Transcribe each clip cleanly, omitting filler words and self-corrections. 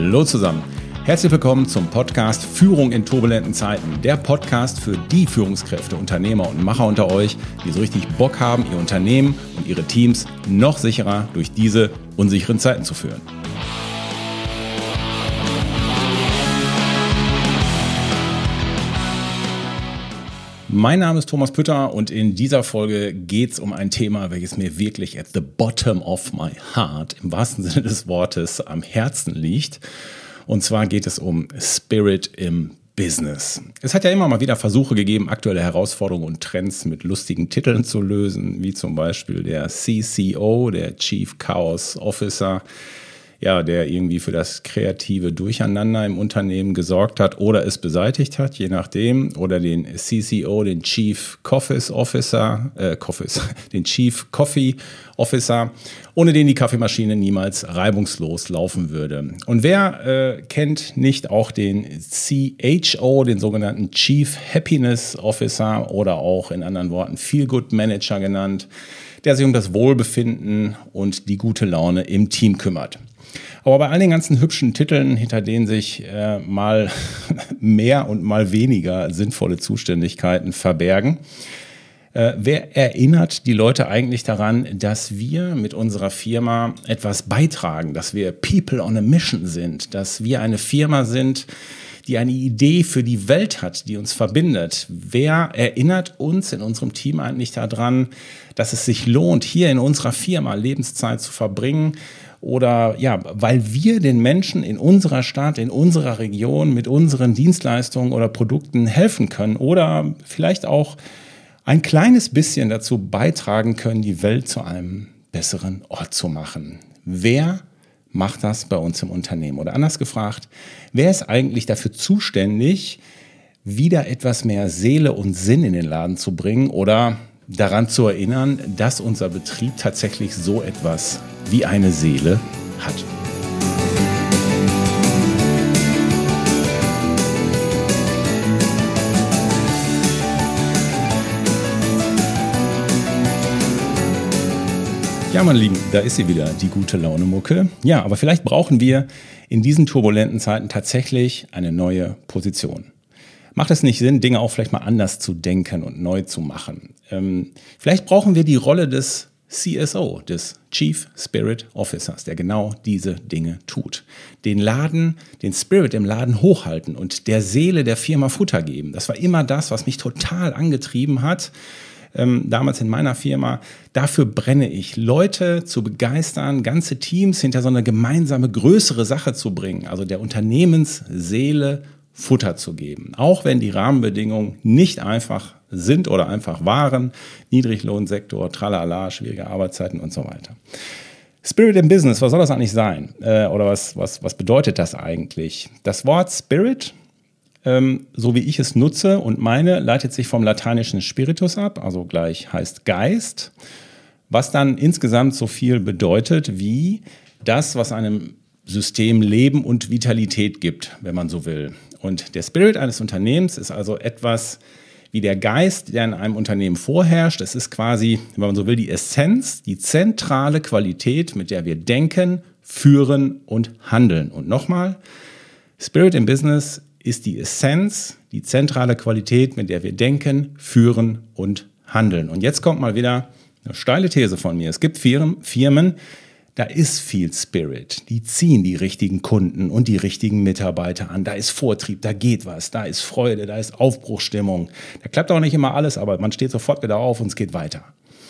Hallo zusammen. Herzlich willkommen zum Podcast Führung in turbulenten Zeiten. Der Podcast für die Führungskräfte, Unternehmer und Macher unter euch, die so richtig Bock haben, ihr Unternehmen und ihre Teams noch sicherer durch diese unsicheren Zeiten zu führen. Mein Name ist Thomas Pütter und in dieser Folge geht es um ein Thema, welches mir wirklich at the bottom of my heart, im wahrsten Sinne des Wortes, am Herzen liegt. Und zwar geht es um Spirit im Business. Es hat ja immer mal wieder Versuche gegeben, aktuelle Herausforderungen und Trends mit lustigen Titeln zu lösen, wie zum Beispiel der CCO, der Chief Chaos Officer, ja, der irgendwie für das kreative Durcheinander im Unternehmen gesorgt hat oder es beseitigt hat, je nachdem. Oder den CCO, den Chief Coffee Officer, den Chief Coffee Officer, ohne den die Kaffeemaschine niemals reibungslos laufen würde. Und wer kennt nicht auch den CHO, den sogenannten Chief Happiness Officer oder auch in anderen Worten Feel Good Manager genannt, der sich um das Wohlbefinden und die gute Laune im Team kümmert. Aber bei all den ganzen hübschen Titeln, hinter denen sich mal mehr und mal weniger sinnvolle Zuständigkeiten verbergen, wer erinnert die Leute eigentlich daran, dass wir mit unserer Firma etwas beitragen, dass wir People on a Mission sind, dass wir eine Firma sind, die eine Idee für die Welt hat, die uns verbindet? Wer erinnert uns in unserem Team eigentlich daran, dass es sich lohnt, hier in unserer Firma Lebenszeit zu verbringen? Oder ja, weil wir den Menschen in unserer Stadt, in unserer Region mit unseren Dienstleistungen oder Produkten helfen können oder vielleicht auch ein kleines bisschen dazu beitragen können, die Welt zu einem besseren Ort zu machen. Wer macht das bei uns im Unternehmen? Oder anders gefragt, wer ist eigentlich dafür zuständig, wieder etwas mehr Seele und Sinn in den Laden zu bringen oder daran zu erinnern, dass unser Betrieb tatsächlich so etwas wie eine Seele hat? Ja, meine Lieben, da ist sie wieder, die gute Laune-Mucke. Ja, aber vielleicht brauchen wir in diesen turbulenten Zeiten tatsächlich eine neue Position. Macht es nicht Sinn, Dinge auch vielleicht mal anders zu denken und neu zu machen? Vielleicht brauchen wir die Rolle des CSO, des Chief Spirit Officers, der genau diese Dinge tut. Den Laden, den Spirit im Laden hochhalten und der Seele der Firma Futter geben. Das war immer das, was mich total angetrieben hat. Damals in meiner Firma, dafür brenne ich, Leute zu begeistern, ganze Teams hinter so eine gemeinsame, größere Sache zu bringen, also der Unternehmensseele Futter zu geben. Auch wenn die Rahmenbedingungen nicht einfach sind oder einfach waren, Niedriglohnsektor, tralala, schwierige Arbeitszeiten und so weiter. Spirit im Business, was soll das eigentlich sein? Oder was bedeutet das eigentlich? Das Wort Spirit, so wie ich es nutze und meine, leitet sich vom lateinischen Spiritus ab, also gleich heißt Geist, was dann insgesamt so viel bedeutet wie das, was einem System Leben und Vitalität gibt, wenn man so will. Und der Spirit eines Unternehmens ist also etwas wie der Geist, der in einem Unternehmen vorherrscht. Es ist quasi, wenn man so will, die Essenz, die zentrale Qualität, mit der wir denken, führen und handeln. Und nochmal, Spirit im Business ist die Essenz, die zentrale Qualität, mit der wir denken, führen und handeln. Und jetzt kommt mal wieder eine steile These von mir. Es gibt Firmen, da ist viel Spirit. Die ziehen die richtigen Kunden und die richtigen Mitarbeiter an. Da ist Vortrieb, da geht was, da ist Freude, da ist Aufbruchsstimmung. Da klappt auch nicht immer alles, aber man steht sofort wieder auf und es geht weiter.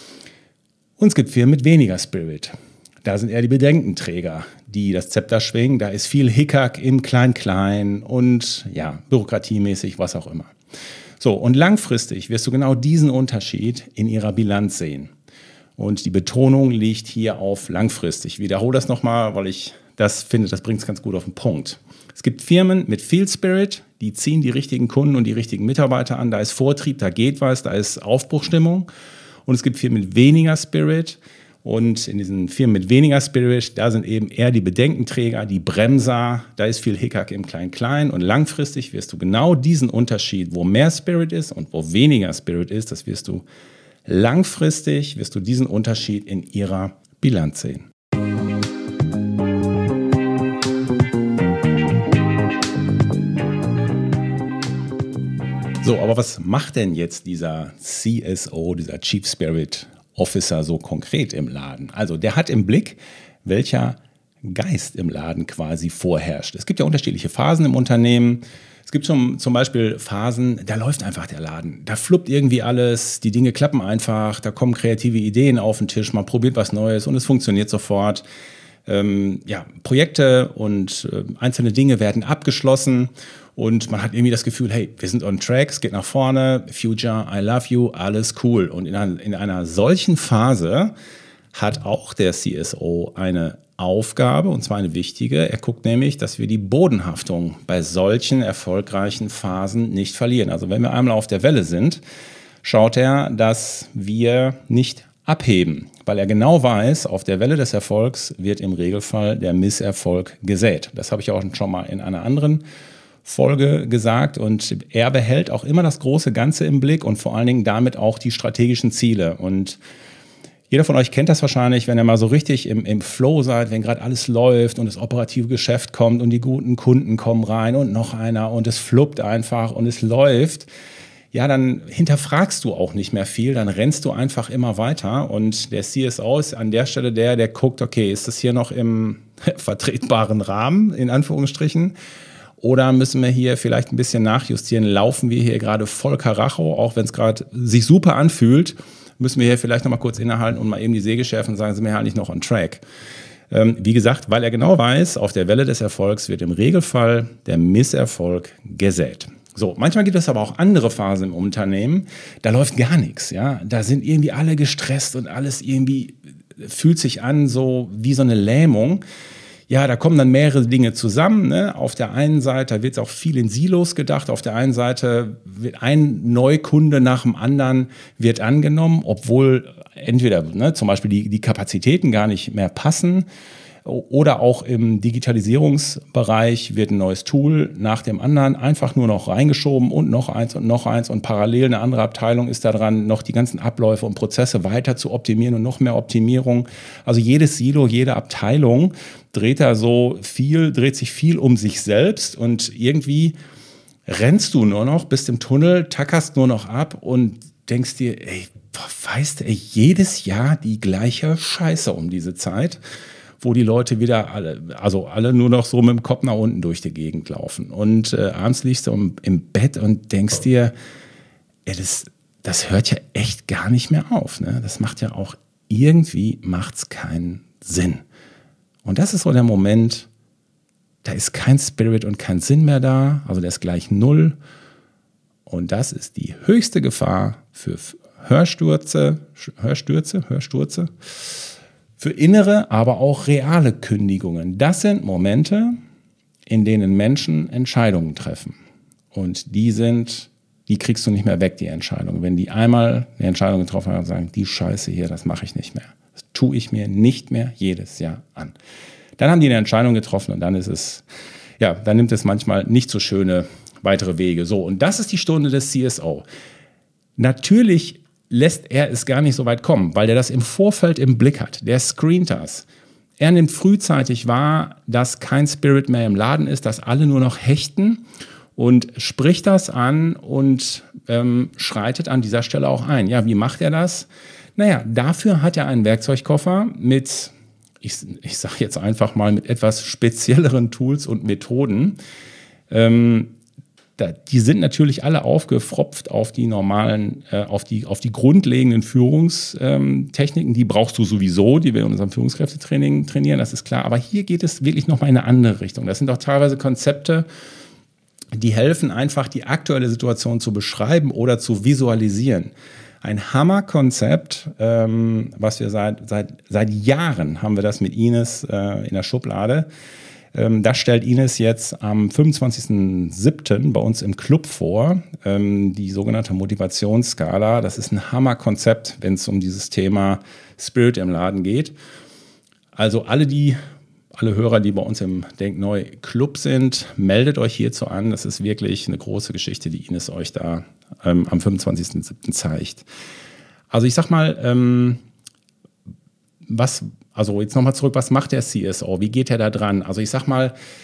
Und es gibt Firmen mit weniger Spirit. Da sind eher die Bedenkenträger, die das Zepter schwingen. Da ist viel Hickhack im Klein-Klein und ja, bürokratiemäßig, was auch immer. So, und langfristig wirst du genau diesen Unterschied in ihrer Bilanz sehen. Und die Betonung liegt hier auf langfristig. Ich wiederhole das nochmal, weil ich das finde, das bringt es ganz gut auf den Punkt. Es gibt Firmen mit viel Spirit, die ziehen die richtigen Kunden und die richtigen Mitarbeiter an. Da ist Vortrieb, da geht was, da ist Aufbruchsstimmung. Und es gibt Firmen mit weniger Spirit. Und in diesen Firmen mit weniger Spirit, da sind eben eher die Bedenkenträger, die Bremser. Da ist viel Hickhack im Klein-Klein. Und langfristig wirst du genau diesen Unterschied, wo mehr Spirit ist und wo weniger Spirit ist, das wirst du langfristig, wirst du diesen Unterschied in ihrer Bilanz sehen. So, aber was macht denn jetzt dieser CSO, dieser Chief Spirit Officer so konkret im Laden? Also der hat im Blick, welcher Geist im Laden quasi vorherrscht. Es gibt ja unterschiedliche Phasen im Unternehmen. Es gibt zum Beispiel Phasen, da läuft einfach der Laden. Da fluppt irgendwie alles, die Dinge klappen einfach, da kommen kreative Ideen auf den Tisch, man probiert was Neues und es funktioniert sofort. Projekte und einzelne Dinge werden abgeschlossen und man hat irgendwie das Gefühl, hey, wir sind on track, es geht nach vorne, Future, I love you, alles cool. Und in einer solchen Phase hat auch der CSO eine Aufgabe, und zwar eine wichtige. Er guckt nämlich, dass wir die Bodenhaftung bei solchen erfolgreichen Phasen nicht verlieren. Also wenn wir einmal auf der Welle sind, schaut er, dass wir nicht abheben, weil er genau weiß, auf der Welle des Erfolgs wird im Regelfall der Misserfolg gesät. Das habe ich auch schon mal in einer anderen Folge gesagt, und er behält auch immer das große Ganze im Blick und vor allen Dingen damit auch die strategischen Ziele. Und jeder von euch kennt das wahrscheinlich, wenn ihr mal so richtig im Flow seid, wenn gerade alles läuft und das operative Geschäft kommt und die guten Kunden kommen rein und noch einer und es fluppt einfach und es läuft. Ja, dann hinterfragst du auch nicht mehr viel, dann rennst du einfach immer weiter, und der CSO ist an der Stelle der guckt, okay, ist das hier noch im vertretbaren Rahmen, in Anführungsstrichen, oder müssen wir hier vielleicht ein bisschen nachjustieren, laufen wir hier gerade voll Karacho, auch wenn es gerade sich super anfühlt, müssen wir hier vielleicht nochmal kurz innehalten und mal eben die Säge schärfen und sagen, sind wir ja eigentlich noch on track. Wie gesagt, weil er genau weiß, auf der Welle des Erfolgs wird im Regelfall der Misserfolg gesät. So, manchmal gibt es aber auch andere Phasen im Unternehmen, da läuft gar nichts, ja. Da sind irgendwie alle gestresst und alles irgendwie fühlt sich an so wie so eine Lähmung. Ja, da kommen dann mehrere Dinge zusammen, ne? Auf der einen Seite wird auch viel in Silos gedacht, auf der einen Seite wird ein Neukunde nach dem anderen wird angenommen, obwohl entweder zum Beispiel die Kapazitäten gar nicht mehr passen, oder auch im Digitalisierungsbereich wird ein neues Tool nach dem anderen einfach nur noch reingeschoben und noch eins und parallel eine andere Abteilung ist da dran, noch die ganzen Abläufe und Prozesse weiter zu optimieren und noch mehr Optimierung. Also jedes Silo, jede Abteilung dreht sich viel um sich selbst, und irgendwie rennst du nur noch, bist im Tunnel, tackerst nur noch ab und denkst dir, jedes Jahr die gleiche Scheiße um diese Zeit, wo die Leute wieder alle nur noch so mit dem Kopf nach unten durch die Gegend laufen. Und abends liegst du im Bett und denkst dir, das hört ja echt gar nicht mehr auf. Ne? Das macht ja auch, irgendwie macht's keinen Sinn. Und das ist so der Moment, da ist kein Spirit und kein Sinn mehr da, also der ist gleich null. Und das ist die höchste Gefahr für Hörstürze, für innere, aber auch reale Kündigungen. Das sind Momente, in denen Menschen Entscheidungen treffen. Und die kriegst du nicht mehr weg, die Entscheidung. Wenn die einmal eine Entscheidung getroffen haben und sagen, die Scheiße hier, das mache ich nicht mehr. Das tue ich mir nicht mehr jedes Jahr an. Dann haben die eine Entscheidung getroffen und dann nimmt es manchmal nicht so schöne weitere Wege. So, und das ist die Stunde des CSO. Natürlich lässt er es gar nicht so weit kommen, weil er das im Vorfeld im Blick hat. Der screent das. Er nimmt frühzeitig wahr, dass kein Spirit mehr im Laden ist, dass alle nur noch hechten, und spricht das an und schreitet an dieser Stelle auch ein. Ja, wie macht er das? Naja, dafür hat er einen Werkzeugkoffer mit, ich sage jetzt einfach mal, mit etwas spezielleren Tools und Methoden. Die sind natürlich alle aufgefropft auf die normalen, auf die grundlegenden Führungstechniken. Die brauchst du sowieso, die wir in unserem Führungskräftetraining trainieren, das ist klar. Aber hier geht es wirklich nochmal in eine andere Richtung. Das sind auch teilweise Konzepte, die helfen einfach, die aktuelle Situation zu beschreiben oder zu visualisieren. Ein Hammerkonzept, was wir seit Jahren haben wir das mit Ines in der Schublade. Das stellt Ines jetzt am 25.07. bei uns im Club vor, die sogenannte Motivationsskala. Das ist ein Hammerkonzept, wenn es um dieses Thema Spirit im Laden geht. Also alle Hörer, die bei uns im Denkneu Club sind, meldet euch hierzu an. Das ist wirklich eine große Geschichte, die Ines euch da am 25.07. zeigt. Also ich sag mal, jetzt nochmal zurück, was macht der CSO? Wie geht er da dran? Also ich sag mal,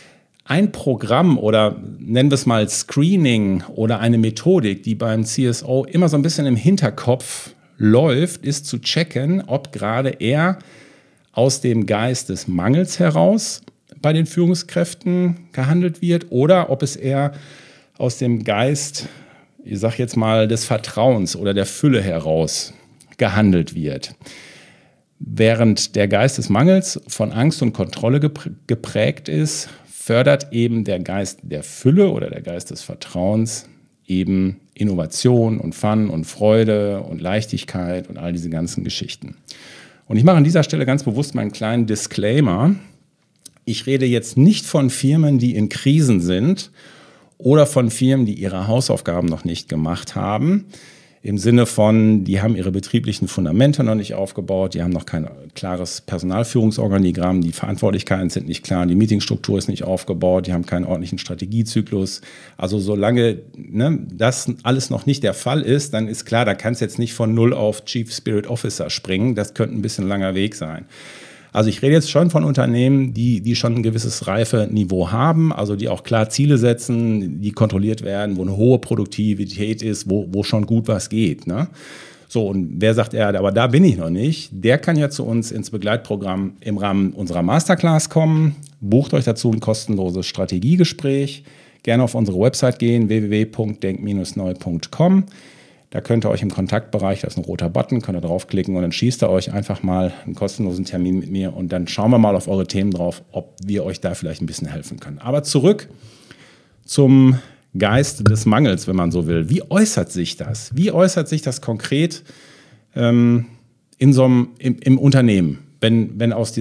ein Programm oder nennen wir es mal Screening oder eine Methodik, die beim CSO immer so ein bisschen im Hinterkopf läuft, ist zu checken, ob gerade er aus dem Geist des Mangels heraus bei den Führungskräften gehandelt wird oder ob es eher aus dem Geist, ich sage jetzt mal, des Vertrauens oder der Fülle heraus gehandelt wird. Während der Geist des Mangels von Angst und Kontrolle geprägt ist, fördert eben der Geist der Fülle oder der Geist des Vertrauens eben Innovation und Fun und Freude und Leichtigkeit und all diese ganzen Geschichten. Und ich mache an dieser Stelle ganz bewusst meinen kleinen Disclaimer. Ich rede jetzt nicht von Firmen, die in Krisen sind oder von Firmen, die ihre Hausaufgaben noch nicht gemacht haben. Im Sinne von, die haben ihre betrieblichen Fundamente noch nicht aufgebaut, die haben noch kein klares Personalführungsorganigramm, die Verantwortlichkeiten sind nicht klar, die Meetingstruktur ist nicht aufgebaut, die haben keinen ordentlichen Strategiezyklus. Also solange das alles noch nicht der Fall ist, dann ist klar, da kannst du jetzt nicht von 0 auf Chief Spirit Officer springen. Das könnte ein bisschen langer Weg sein. Also ich rede jetzt schon von Unternehmen, die schon ein gewisses Reifeniveau haben, also die auch klar Ziele setzen, die kontrolliert werden, wo eine hohe Produktivität ist, wo schon gut was geht. Ne? So, und wer sagt, aber da bin ich noch nicht, der kann ja zu uns ins Begleitprogramm im Rahmen unserer Masterclass kommen. Bucht euch dazu ein kostenloses Strategiegespräch. Gerne auf unsere Website gehen, www.denk-neu.com. Da könnt ihr euch im Kontaktbereich, da ist ein roter Button, könnt ihr draufklicken und dann schießt ihr euch einfach mal einen kostenlosen Termin mit mir und dann schauen wir mal auf eure Themen drauf, ob wir euch da vielleicht ein bisschen helfen können. Aber zurück zum Geist des Mangels, wenn man so will. Wie äußert sich das? Wie äußert sich das konkret im Unternehmen, wenn aus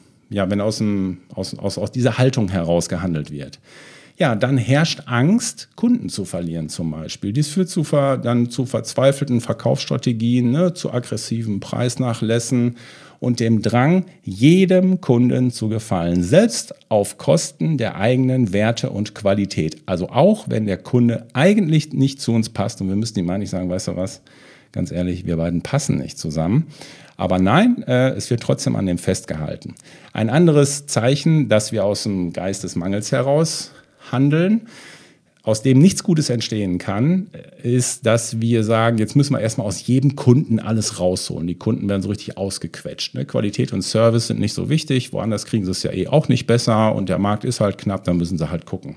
dieser Haltung heraus gehandelt wird? Ja, dann herrscht Angst, Kunden zu verlieren zum Beispiel. Dies führt dann zu verzweifelten Verkaufsstrategien, zu aggressiven Preisnachlässen und dem Drang, jedem Kunden zu gefallen, selbst auf Kosten der eigenen Werte und Qualität. Also auch, wenn der Kunde eigentlich nicht zu uns passt und wir müssen ihm eigentlich sagen, weißt du was, ganz ehrlich, wir beiden passen nicht zusammen. Aber nein, es wird trotzdem an dem festgehalten. Ein anderes Zeichen, dass wir aus dem Geist des Mangels heraus handeln, aus dem nichts Gutes entstehen kann, ist, dass wir sagen, jetzt müssen wir erstmal aus jedem Kunden alles rausholen. Die Kunden werden so richtig ausgequetscht. Ne? Qualität und Service sind nicht so wichtig, woanders kriegen sie es ja auch nicht besser und der Markt ist halt knapp, dann müssen sie halt gucken.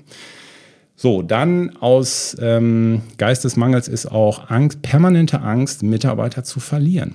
So, dann aus Geist des Mangels ist auch permanente Angst, Mitarbeiter zu verlieren.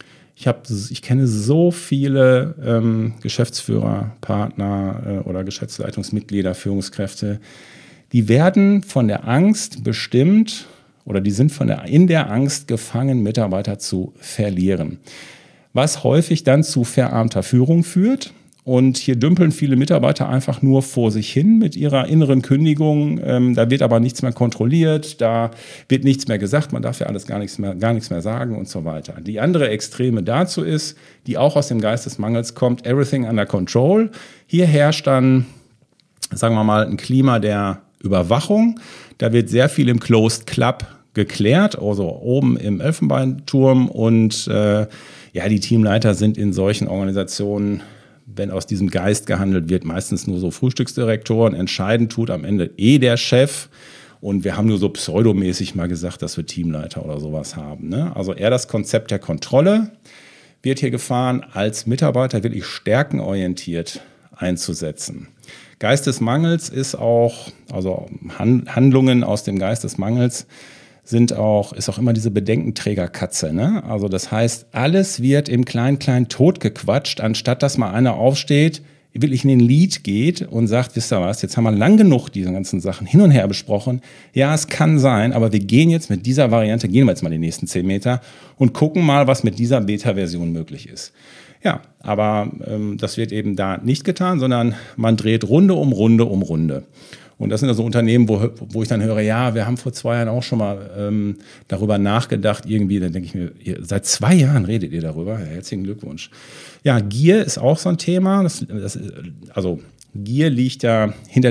Ich kenne so viele Geschäftsführer, Partner oder Geschäftsleitungsmitglieder, Führungskräfte, die werden von der Angst bestimmt oder die sind in der Angst gefangen, Mitarbeiter zu verlieren. Was häufig dann zu verarmter Führung führt. Und hier dümpeln viele Mitarbeiter einfach nur vor sich hin mit ihrer inneren Kündigung. Da wird aber nichts mehr kontrolliert, da wird nichts mehr gesagt, man darf ja alles gar nichts mehr sagen und so weiter. Die andere Extreme dazu ist, die auch aus dem Geist des Mangels kommt, everything under control. Hier herrscht dann, sagen wir mal, ein Klima der Überwachung. Da wird sehr viel im Closed Club geklärt, also oben im Elfenbeinturm. Und die Teamleiter sind in solchen Organisationen, wenn aus diesem Geist gehandelt wird, meistens nur so Frühstücksdirektoren. Entscheidend tut am Ende der Chef. Und wir haben nur so pseudomäßig mal gesagt, dass wir Teamleiter oder sowas haben. Ne? Also eher das Konzept der Kontrolle wird hier gefahren, als Mitarbeiter wirklich stärkenorientiert einzusetzen. Geist des Mangels ist auch, also Handlungen aus dem Geist des Mangels ist auch immer diese Bedenkenträgerkatze. Ne? Also das heißt, alles wird im Klein-Klein totgequatscht, anstatt dass mal einer aufsteht, wirklich in den Lead geht und sagt, wisst ihr was, jetzt haben wir lang genug diese ganzen Sachen hin und her besprochen. Ja, es kann sein, aber wir gehen jetzt mit dieser Variante, gehen wir jetzt mal die nächsten 10 Meter und gucken mal, was mit dieser Beta-Version möglich ist. Ja, aber das wird eben da nicht getan, sondern man dreht Runde um Runde um Runde. Und das sind also Unternehmen, wo ich dann höre, ja, wir haben vor 2 Jahren auch schon mal darüber nachgedacht, irgendwie, dann denke ich mir, seit 2 Jahren redet ihr darüber, ja, herzlichen Glückwunsch. Ja, Gier ist auch so ein Thema, also Gier liegt ja hinter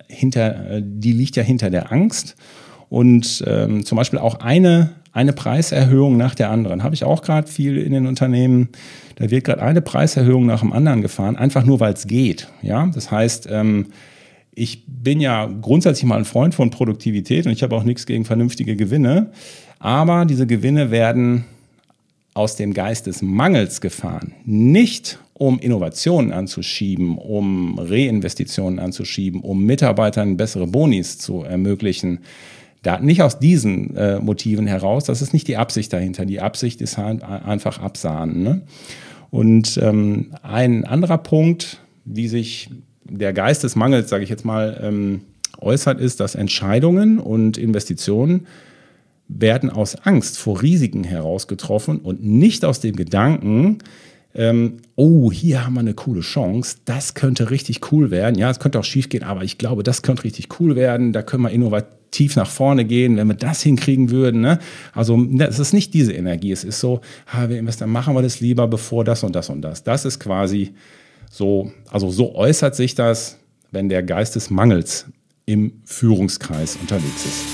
der Angst und zum Beispiel auch eine Preiserhöhung nach der anderen. Habe ich auch gerade viel in den Unternehmen, da wird gerade eine Preiserhöhung nach dem anderen gefahren, einfach nur, weil es geht. Ja, das heißt, ich bin ja grundsätzlich mal ein Freund von Produktivität und ich habe auch nichts gegen vernünftige Gewinne, aber diese Gewinne werden aus dem Geist des Mangels gefahren, nicht um Innovationen anzuschieben, um Reinvestitionen anzuschieben, um Mitarbeitern bessere Bonis zu ermöglichen. Nicht aus diesen Motiven heraus, das ist nicht die Absicht dahinter. Die Absicht ist halt einfach absahnen. Ne? Und ein anderer Punkt, wie sich der Geist des Mangels, sage ich jetzt mal, äußert, ist, dass Entscheidungen und Investitionen werden aus Angst vor Risiken heraus getroffen und nicht aus dem Gedanken, hier haben wir eine coole Chance, das könnte richtig cool werden. Ja, es könnte auch schief gehen, aber ich glaube, das könnte richtig cool werden. Da können wir innovativ nach vorne gehen, wenn wir das hinkriegen würden. Ne? Also es ist nicht diese Energie. Es ist so, dann machen wir das lieber, bevor das und das und das. Das ist quasi so, also so äußert sich das, wenn der Geist des Mangels im Führungskreis unterwegs ist.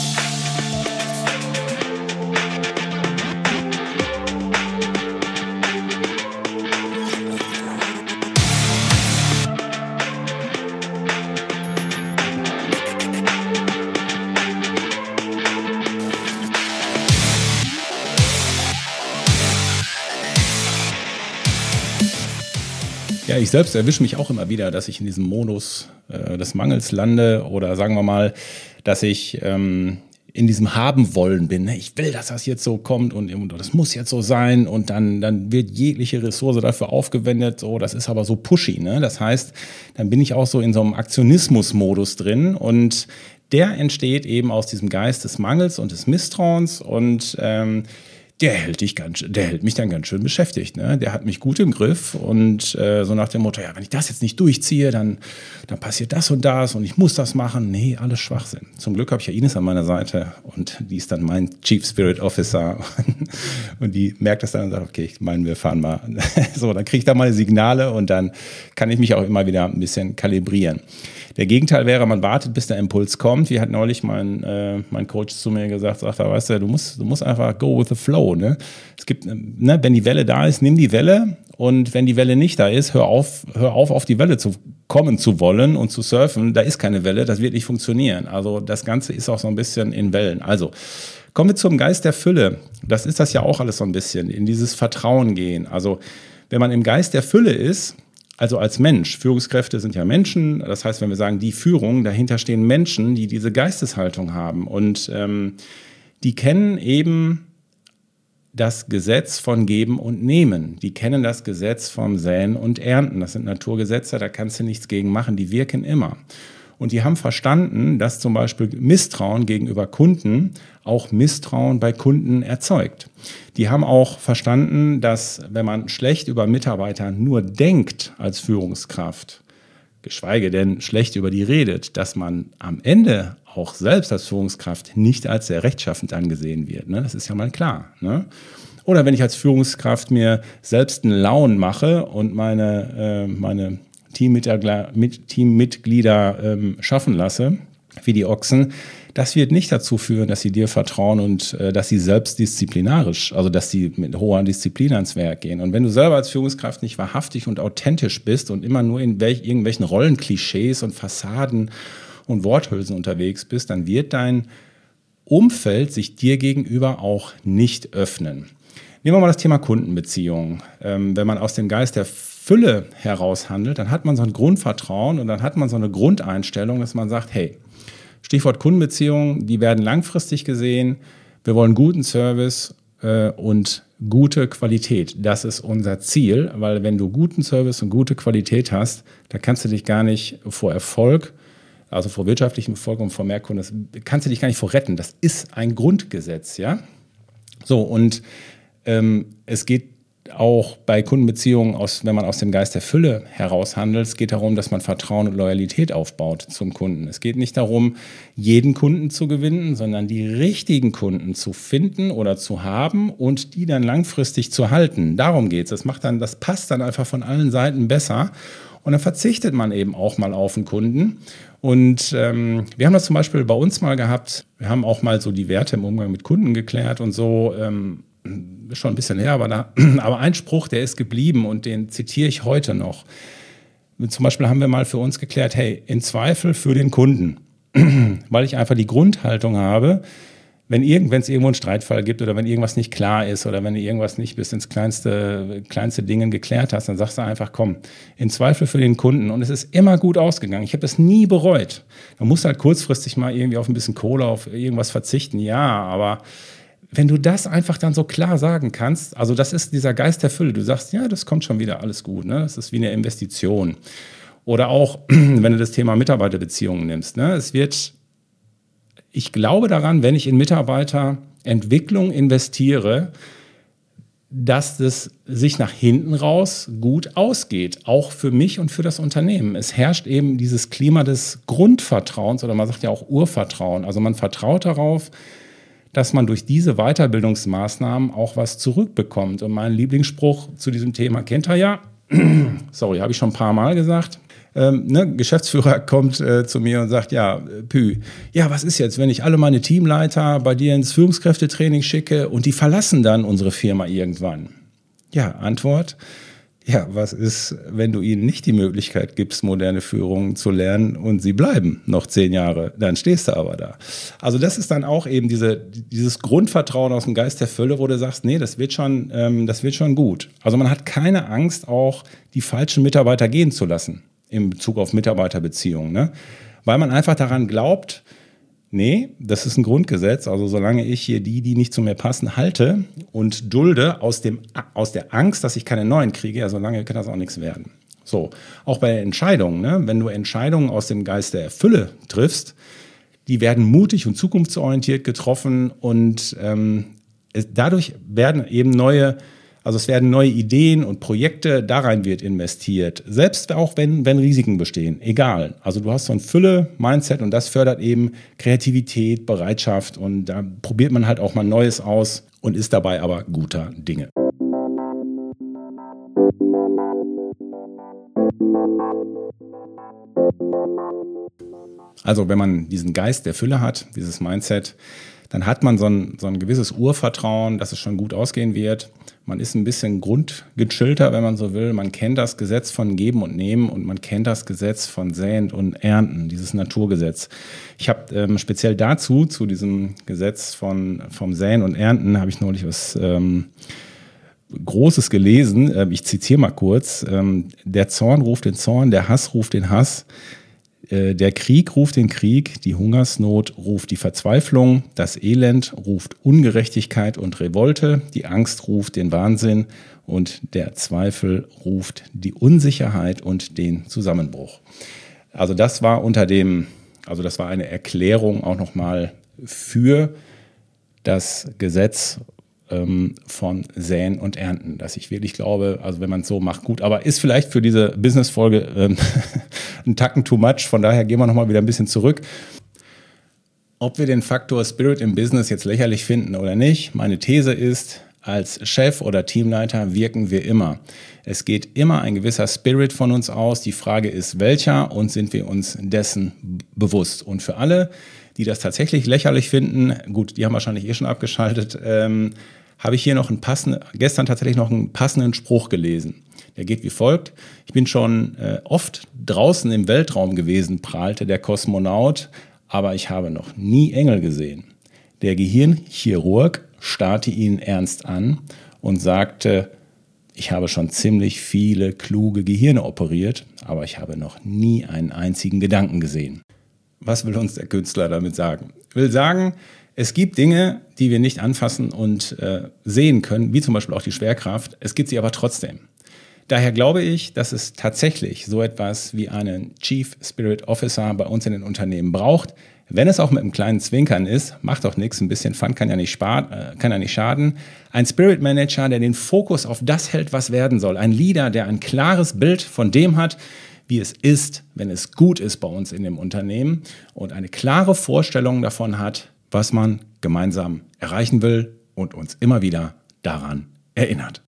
Ja, ich selbst erwische mich auch immer wieder, dass ich in diesem Modus des Mangels lande oder sagen wir mal, dass ich in diesem Haben-Wollen bin. Ne? Ich will, dass das jetzt so kommt und das muss jetzt so sein und dann wird jegliche Ressource dafür aufgewendet. So, das ist aber so pushy. Ne? Das heißt, dann bin ich auch so in so einem Aktionismus-Modus drin und der entsteht eben aus diesem Geist des Mangels und des Misstrauens und der hält mich dann ganz schön beschäftigt. Ne? Der hat mich gut im Griff und so nach dem Motto, ja, wenn ich das jetzt nicht durchziehe, dann passiert das und ich muss das machen. Nee, alles Schwachsinn. Zum Glück habe ich ja Ines an meiner Seite und die ist dann mein Chief Spirit Officer und die merkt das dann und sagt, okay, ich meine, wir fahren mal. So, dann kriege ich da meine Signale und dann kann ich mich auch immer wieder ein bisschen kalibrieren. Der Gegenteil wäre, man wartet, bis der Impuls kommt. Wie hat neulich mein Coach zu mir gesagt, weißt du musst einfach go with the flow. Ne? Es gibt, wenn die Welle da ist, nimm die Welle und wenn die Welle nicht da ist, hör auf die Welle zu kommen zu wollen und zu surfen. Da ist keine Welle, das wird nicht funktionieren. Also das Ganze ist auch so ein bisschen in Wellen. Also kommen wir zum Geist der Fülle. Das ist das ja auch alles so ein bisschen, in dieses Vertrauen gehen. Also wenn man im Geist der Fülle ist, also als Mensch, Führungskräfte sind ja Menschen, das heißt, wenn wir sagen, die Führung, dahinter stehen Menschen, die diese Geisteshaltung haben und die kennen eben das Gesetz von Geben und Nehmen. Die kennen das Gesetz vom Säen und Ernten. Das sind Naturgesetze, da kannst du nichts gegen machen, die wirken immer. Und die haben verstanden, dass zum Beispiel Misstrauen gegenüber Kunden auch Misstrauen bei Kunden erzeugt. Die haben auch verstanden, dass wenn man schlecht über Mitarbeiter nur denkt als Führungskraft, geschweige denn schlecht über die redet, dass man am Ende auch selbst als Führungskraft nicht als sehr rechtschaffend angesehen wird. Ne? Das ist ja mal klar. Ne? Oder wenn ich als Führungskraft mir selbst einen Laun mache und meine Teammitglieder schaffen lasse, wie die Ochsen, das wird nicht dazu führen, dass sie dir vertrauen und dass sie selbst disziplinarisch, also dass sie mit hoher Disziplin ans Werk gehen. Und wenn du selber als Führungskraft nicht wahrhaftig und authentisch bist und immer nur in irgendwelchen Rollenklischees und Fassaden und Worthülsen unterwegs bist, dann wird dein Umfeld sich dir gegenüber auch nicht öffnen. Nehmen wir mal das Thema Kundenbeziehungen. Wenn man aus dem Geist der Fülle heraus handelt, dann hat man so ein Grundvertrauen und dann hat man so eine Grundeinstellung, dass man sagt, hey, Stichwort Kundenbeziehungen, die werden langfristig gesehen, wir wollen guten Service und gute Qualität. Das ist unser Ziel, weil wenn du guten Service und gute Qualität hast, da kannst du dich gar nicht vor Erfolg, also vor wirtschaftlichem Erfolg und vor Mehrkunden, das kannst du dich gar nicht vor retten. Das ist ein Grundgesetz, ja. So, und es geht auch bei Kundenbeziehungen, wenn man aus dem Geist der Fülle heraus handelt, es geht darum, dass man Vertrauen und Loyalität aufbaut zum Kunden. Es geht nicht darum, jeden Kunden zu gewinnen, sondern die richtigen Kunden zu finden oder zu haben und die dann langfristig zu halten. Darum geht es. Das passt dann einfach von allen Seiten besser. Und dann verzichtet man eben auch mal auf einen Kunden. Und wir haben das zum Beispiel bei uns mal gehabt. Wir haben auch mal so die Werte im Umgang mit Kunden geklärt und so. Schon ein bisschen her, aber ein Spruch, der ist geblieben und den zitiere ich heute noch. zum Beispiel haben wir mal für uns geklärt, hey, in Zweifel für den Kunden, weil ich einfach die Grundhaltung habe, wenn es irgendwo einen Streitfall gibt oder wenn irgendwas nicht klar ist oder wenn du irgendwas nicht bis ins kleinste Dingen geklärt hast, dann sagst du einfach, komm, in Zweifel für den Kunden. Und es ist immer gut ausgegangen. Ich habe das nie bereut. Man muss halt kurzfristig mal irgendwie auf ein bisschen Kohle, auf irgendwas verzichten. Ja, aber wenn du das einfach dann so klar sagen kannst, also das ist dieser Geist der Fülle. Du sagst, ja, das kommt schon wieder, alles gut. Ne? Das ist wie eine Investition. Oder auch, wenn du das Thema Mitarbeiterbeziehungen nimmst. Ne? Ich glaube daran, wenn ich in Mitarbeiterentwicklung investiere, dass es sich nach hinten raus gut ausgeht, auch für mich und für das Unternehmen. Es herrscht eben dieses Klima des Grundvertrauens oder man sagt ja auch Urvertrauen. Also man vertraut darauf, dass man durch diese Weiterbildungsmaßnahmen auch was zurückbekommt. Und mein Lieblingsspruch zu diesem Thema kennt ihr ja, sorry, habe ich schon ein paar Mal gesagt. Geschäftsführer kommt zu mir und sagt, ja, was ist jetzt, wenn ich alle meine Teamleiter bei dir ins Führungskräftetraining schicke und die verlassen dann unsere Firma irgendwann? Ja, Antwort, ja, was ist, wenn du ihnen nicht die Möglichkeit gibst, moderne Führung zu lernen und sie bleiben noch 10 Jahre, dann stehst du aber da. Also das ist dann auch eben dieses Grundvertrauen aus dem Geist der Fülle, wo du sagst, nee, das wird schon gut. Also man hat keine Angst, auch die falschen Mitarbeiter gehen zu lassen in Bezug auf Mitarbeiterbeziehungen, ne? Weil man einfach daran glaubt, nee, das ist ein Grundgesetz, also solange ich hier die nicht zu mir passen, halte und dulde aus der Angst, dass ich keine neuen kriege, ja, solange kann das auch nichts werden. So, auch bei Entscheidungen, ne? Wenn du Entscheidungen aus dem Geist der Fülle triffst, die werden mutig und zukunftsorientiert getroffen und dadurch werden eben es werden neue Ideen und Projekte, da rein wird investiert. Selbst auch wenn Risiken bestehen, egal. Also du hast so ein Fülle-Mindset und das fördert eben Kreativität, Bereitschaft und da probiert man halt auch mal Neues aus und ist dabei aber guter Dinge. Also wenn man diesen Geist der Fülle hat, dieses Mindset, dann hat man so ein gewisses Urvertrauen, dass es schon gut ausgehen wird. Man ist ein bisschen grundgechillter, wenn man so will. Man kennt das Gesetz von Geben und Nehmen und man kennt das Gesetz von Säen und Ernten, dieses Naturgesetz. Ich habe speziell dazu, zu diesem Gesetz vom Säen und Ernten, habe ich neulich was Großes gelesen. Ich zitiere mal kurz. Der Zorn ruft den Zorn, der Hass ruft den Hass. Der Krieg ruft den Krieg, die Hungersnot ruft die Verzweiflung, das Elend ruft Ungerechtigkeit und Revolte, die Angst ruft den Wahnsinn und der Zweifel ruft die Unsicherheit und den Zusammenbruch. Also das war das war eine Erklärung auch nochmal für das Gesetz von Säen und Ernten, dass ich wirklich glaube, also wenn man es so macht, gut, aber ist vielleicht für diese Business-Folge ein Tacken too much, von daher gehen wir nochmal wieder ein bisschen zurück. Ob wir den Faktor Spirit im Business jetzt lächerlich finden oder nicht, meine These ist, als Chef oder Teamleiter wirken wir immer. Es geht immer ein gewisser Spirit von uns aus, die Frage ist welcher und sind wir uns dessen bewusst. Und für alle, die das tatsächlich lächerlich finden, gut, die haben wahrscheinlich schon abgeschaltet, habe ich hier gestern tatsächlich noch einen passenden Spruch gelesen. Der geht wie folgt: Ich bin schon oft draußen im Weltraum gewesen, prahlte der Kosmonaut, aber ich habe noch nie Engel gesehen. Der Gehirnchirurg starrte ihn ernst an und sagte, ich habe schon ziemlich viele kluge Gehirne operiert, aber ich habe noch nie einen einzigen Gedanken gesehen. Was will uns der Künstler damit sagen? Will sagen, es gibt Dinge, die wir nicht anfassen und sehen können, wie zum Beispiel auch die Schwerkraft. Es gibt sie aber trotzdem. Daher glaube ich, dass es tatsächlich so etwas wie einen Chief Spirit Officer bei uns in den Unternehmen braucht. Wenn es auch mit einem kleinen Zwinkern ist, macht doch nichts, ein bisschen Fun kann ja nicht schaden. Ein Spirit Manager, der den Fokus auf das hält, was werden soll. Ein Leader, der ein klares Bild von dem hat, wie es ist, wenn es gut ist bei uns in dem Unternehmen und eine klare Vorstellung davon hat, was man gemeinsam erreichen will und uns immer wieder daran erinnert.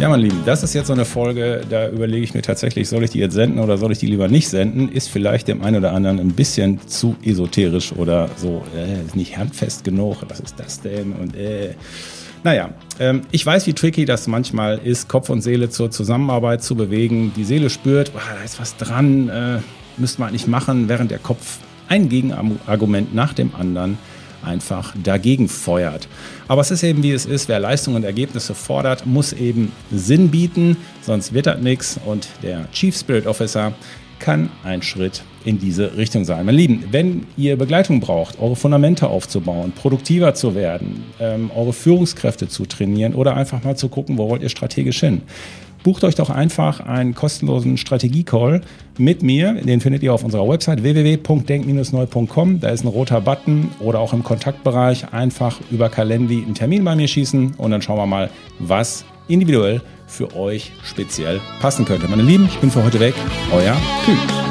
Ja, mein Lieben, das ist jetzt so eine Folge, da überlege ich mir tatsächlich, soll ich die jetzt senden oder soll ich die lieber nicht senden? Ist vielleicht dem einen oder anderen ein bisschen zu esoterisch oder so, ist nicht handfest genug, was ist das denn? Und naja, ich weiß, wie tricky das manchmal ist, Kopf und Seele zur Zusammenarbeit zu bewegen. Die Seele spürt, da ist was dran, müsste man nicht machen, während der Kopf ein Gegenargument nach dem anderen einfach dagegen feuert. Aber es ist eben wie es ist, wer Leistung und Ergebnisse fordert, muss eben Sinn bieten, sonst wird das nichts und der Chief Spirit Officer kann ein Schritt in diese Richtung sein. Meine Lieben, wenn ihr Begleitung braucht, eure Fundamente aufzubauen, produktiver zu werden, eure Führungskräfte zu trainieren oder einfach mal zu gucken, wo wollt ihr strategisch hin, bucht euch doch einfach einen kostenlosen Strategie-Call mit mir. Den findet ihr auf unserer Website www.denk-neu.com. Da ist ein roter Button oder auch im Kontaktbereich einfach über Calendly einen Termin bei mir schießen und dann schauen wir mal, was individuell für euch speziell passen könnte. Meine Lieben, ich bin für heute weg. Euer Kühn.